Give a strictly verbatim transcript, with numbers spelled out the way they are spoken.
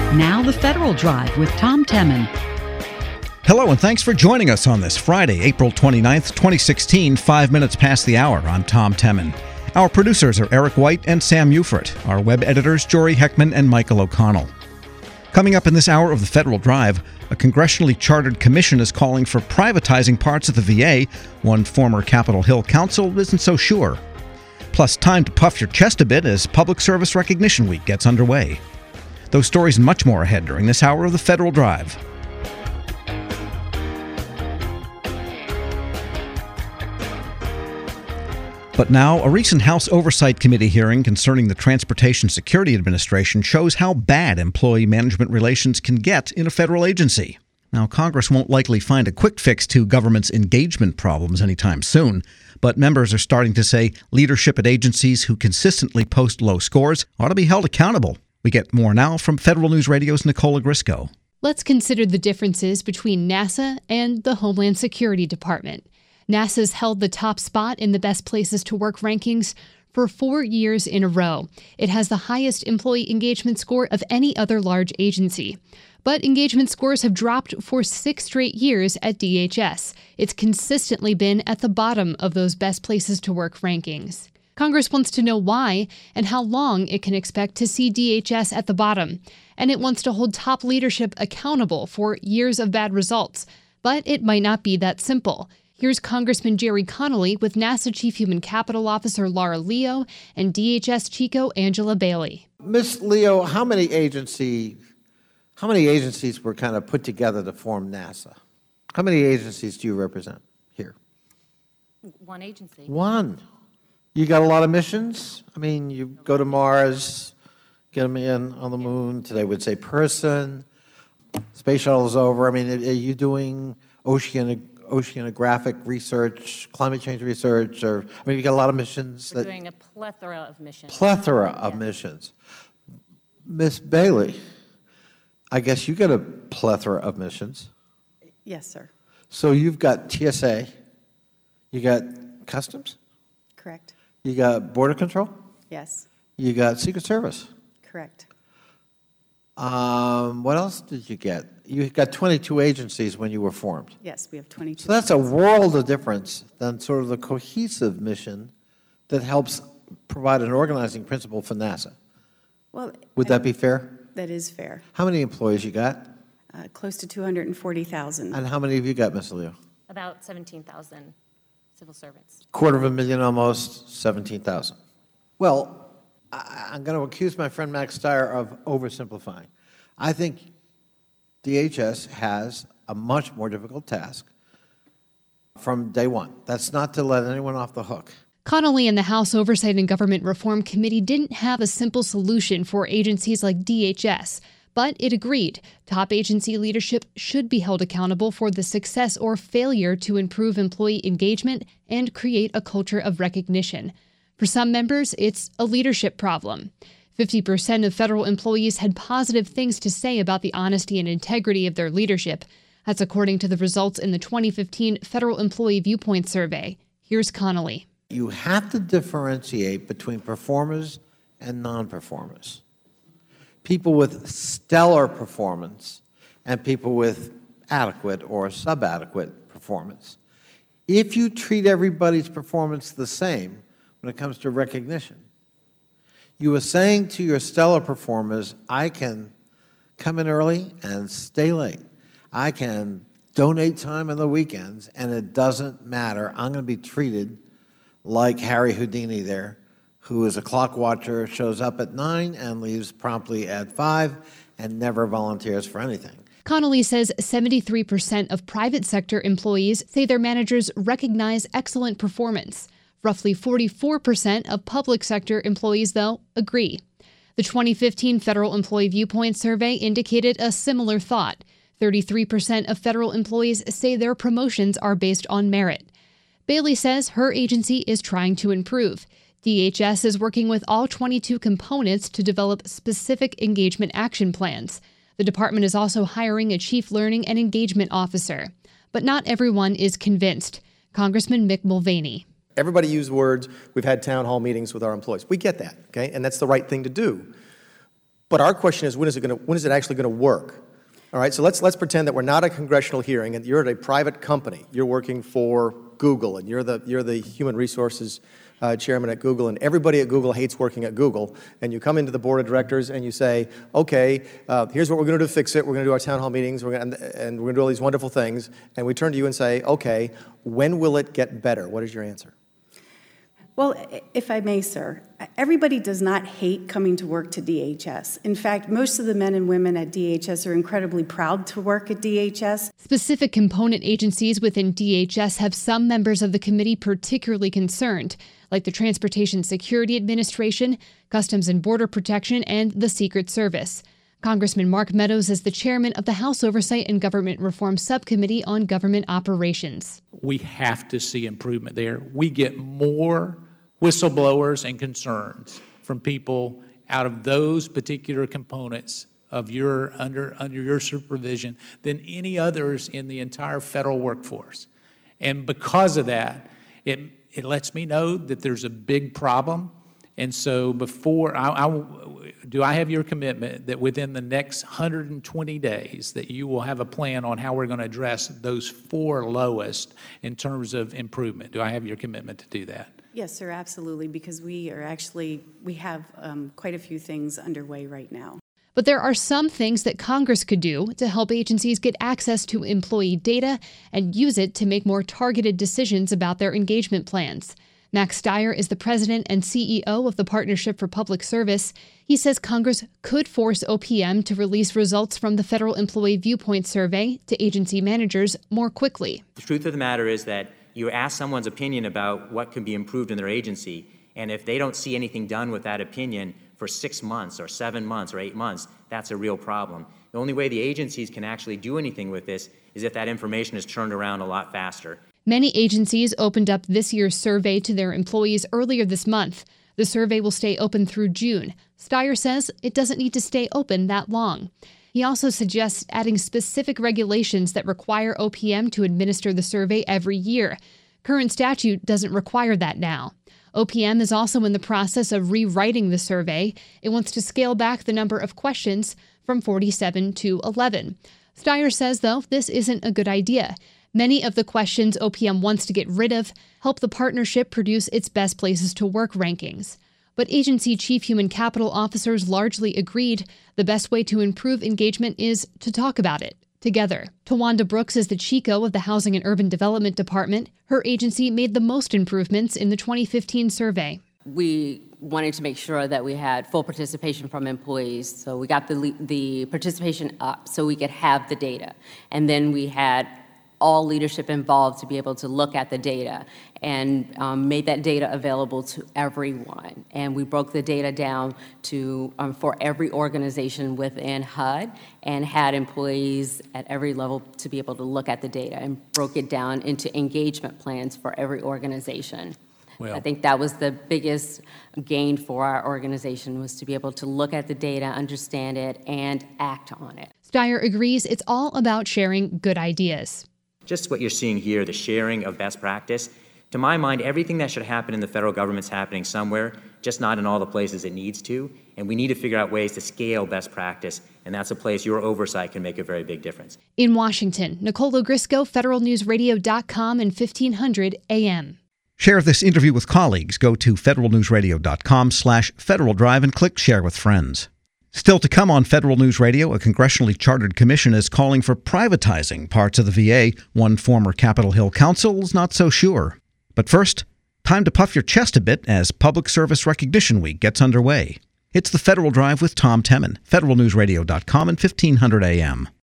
Now the Federal Drive with Tom Temin. Hello, and thanks for joining us on this Friday, April twenty-ninth, twenty sixteen, five minutes past the hour. I'm Tom Temin. Our producers are Eric White and Sam Ufert. Our web editors, Jory Heckman and Michael O'Connell. Coming up in this hour of the Federal Drive, a congressionally chartered commission is calling for privatizing parts of the V A. One former Capitol Hill counsel isn't so sure. Plus, time to puff your chest a bit as Public Service Recognition Week gets underway. Those stories and much more ahead during this hour of the Federal Drive. But now, a recent House Oversight Committee hearing concerning the Transportation Security Administration shows how bad employee management relations can get in a federal agency. Now, Congress won't likely find a quick fix to government's engagement problems anytime soon, but members are starting to say leadership at agencies who consistently post low scores ought to be held accountable. We get more now from Federal News Radio's Nicola Grisco. Let's consider the differences between NASA and the Homeland Security Department. NASA's held the top spot in the Best Places to Work rankings for four years in a row. It has the highest employee engagement score of any other large agency. But engagement scores have dropped for six straight years at D H S. It's consistently been at the bottom of those Best Places to Work rankings. Congress wants to know why and how long it can expect to see D H S at the bottom. And it wants to hold top leadership accountable for years of bad results. But it might not be that simple. Here's Congressman Gerry Connolly with NASA Chief Human Capital Officer Laura Leo and D H S Chico Angela Bailey. Miz Leo, how many agency, how many agencies were kind of put together to form NASA? How many agencies do you represent here? One agency. One. You got a lot of missions? I mean, you go to Mars, get them in on the moon. Today would say person. Space shuttle is over. I mean, are you doing oceanic, oceanographic research, climate change research? Or I mean, you got a lot of missions. We're that, doing a plethora of missions. Plethora of yes. missions. Miz Bailey, I guess you got a plethora of missions. Yes, sir. So you've got T S A, you got Customs, Correct. you got Border Control, Yes. you got Secret Service. Correct. Um, what else did you get? You got twenty-two agencies when you were formed. Yes, we have twenty-two. So that's a world of difference than sort of the cohesive mission that helps provide an organizing principle for NASA. Well, Would that be fair? that is fair. How many employees you got? Uh, close to two hundred forty thousand. And how many have you got, Miz Leo? About seventeen thousand civil servants. Quarter of a million almost, seventeen thousand. Well, I, I'm going to accuse my friend Max Steyer of oversimplifying. I think D H S has a much more difficult task from day one. That's not to let anyone off the hook. Connolly and the House Oversight and Government Reform Committee didn't have a simple solution for agencies like D H S, but it agreed top agency leadership should be held accountable for the success or failure to improve employee engagement and create a culture of recognition. For some members, it's a leadership problem. fifty percent of federal employees had positive things to say about the honesty and integrity of their leadership. That's according to the results in the twenty fifteen Federal Employee Viewpoint Survey. Here's Connolly. You have to differentiate between performers and non-performers. People with stellar performance and people with adequate or subadequate performance. If you treat everybody's performance the same when it comes to recognition, you are saying to your stellar performers, I can come in early and stay late. I can donate time on the weekends, and it doesn't matter. I'm going to be treated like Harry Houdini there, who is a clock watcher, shows up at nine and leaves promptly at five, and never volunteers for anything. Connolly says seventy-three percent of private sector employees say their managers recognize excellent performance. Roughly forty-four percent of public sector employees, though, agree. The twenty fifteen Federal Employee Viewpoint Survey indicated a similar thought. thirty-three percent of federal employees say their promotions are based on merit. Bailey says her agency is trying to improve. D H S is working with all twenty-two components to develop specific engagement action plans. The department is also hiring a chief learning and engagement officer. But not everyone is convinced. Congressman Mick Mulvaney. Everybody used words. We've had town hall meetings with our employees. We get that, okay? And that's the right thing to do. But our question is, when is it going to, when is it actually going to work? All right, so let's let's pretend that we're not a congressional hearing and you're at a private company. You're working for Google and you're the you're the human resources uh, chairman at Google, and everybody at Google hates working at Google. And you come into the board of directors and you say, okay, uh, here's what we're going to do to fix it. We're going to do our town hall meetings, we're going to, and we're going to do all these wonderful things. And we turn to you and say, okay, when will it get better? What is your answer? Well, if I may, sir, everybody does not hate coming to work to D H S. In fact, most of the men and women at D H S are incredibly proud to work at D H S. Specific component agencies within D H S have some members of the committee particularly concerned, like the Transportation Security Administration, Customs and Border Protection, and the Secret Service. Congressman Mark Meadows is the chairman of the House Oversight and Government Reform Subcommittee on Government Operations. We have to see improvement there. We get more whistleblowers and concerns from people out of those particular components of your under under your supervision than any others in the entire federal workforce. And because of that, it it lets me know that there's a big problem. And so before I, I do I have your commitment that within the next one hundred twenty days that you will have a plan on how we're going to address those four lowest in terms of improvement? Do I have your commitment to do that? Yes, sir, absolutely, because we are actually, we have um, quite a few things underway right now. But there are some things that Congress could do to help agencies get access to employee data and use it to make more targeted decisions about their engagement plans. Max Stier is the president and C E O of the Partnership for Public Service. He says Congress could force O P M to release results from the Federal Employee Viewpoint Survey to agency managers more quickly. The truth of the matter is that you ask someone's opinion about what can be improved in their agency, and if they don't see anything done with that opinion for six months or seven months or eight months, that's a real problem. The only way the agencies can actually do anything with this is if that information is turned around a lot faster. Many agencies opened up this year's survey to their employees earlier this month. The survey will stay open through June. Stier says it doesn't need to stay open that long. He also suggests adding specific regulations that require O P M to administer the survey every year. Current statute doesn't require that now. O P M is also in the process of rewriting the survey. It wants to scale back the number of questions from forty-seven to eleven. Stier says, though, this isn't a good idea. Many of the questions O P M wants to get rid of help the partnership produce its best places to work rankings. But agency chief human capital officers largely agreed the best way to improve engagement is to talk about it together. Tawanda Brooks is the Chico of the Housing and Urban Development Department. Her agency made the most improvements in the twenty fifteen survey. We wanted to make sure that we had full participation from employees, so we got the the participation up so we could have the data. And then we had all leadership involved to be able to look at the data and um, made that data available to everyone. And we broke the data down to um, for every organization within H U D and had employees at every level to be able to look at the data and broke it down into engagement plans for every organization. Well, I think that was the biggest gain for our organization, was to be able to look at the data, understand it, and act on it. Stier agrees it's all about sharing good ideas. Just what you're seeing here, the sharing of best practice, to my mind, everything that should happen in the federal government's happening somewhere, just not in all the places it needs to. And we need to figure out ways to scale best practice, and that's a place your oversight can make a very big difference. In Washington, Nicole Ogrisco, federal news radio dot com and fifteen hundred A M. Share this interview with colleagues. Go to federal news radio dot com slash Federal Drive and click Share with Friends. Still to come on Federal News Radio, a congressionally chartered commission is calling for privatizing parts of the V A. One former Capitol Hill counsel is not so sure. But first, time to puff your chest a bit as Public Service Recognition Week gets underway. It's the Federal Drive with Tom Temin, federal news radio dot com and fifteen hundred A M.